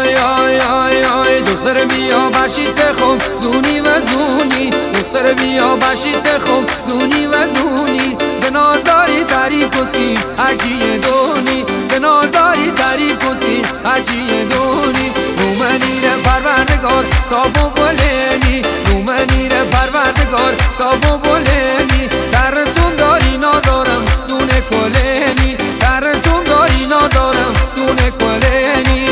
آی آی آی دختر بیا بشیت خوب زونی و زونی دختر بیا بشیت خوب زونی و زونی دنازاری تاریک کسی هرچی دونی دنازاری تاریک کسی هرچی دونی رومنی ره پروردگار صاف و بلنی رومنی ره پروردگار صاف و بلنی درتون داری ندارم دونه کلنی درتون داری ندارم دونه کلنی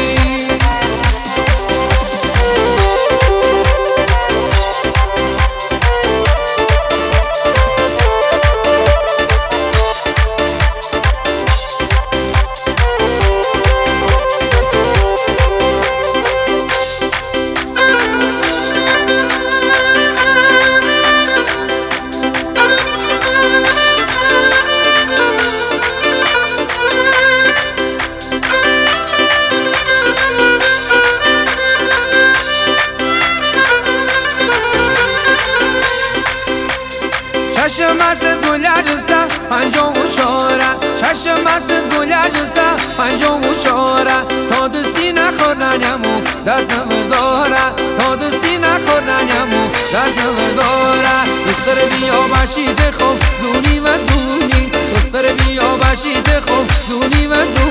چشم است گلرسه پنجاه و چاره چشم است گلرسه پنجاه و چاره تا دستی نخوردنمو دست برداره تا دستی نخوردنمو دست برداره دختر بیا بشیت خوب زونی و زونی دختر بیا بشیت خوب زونی و زونی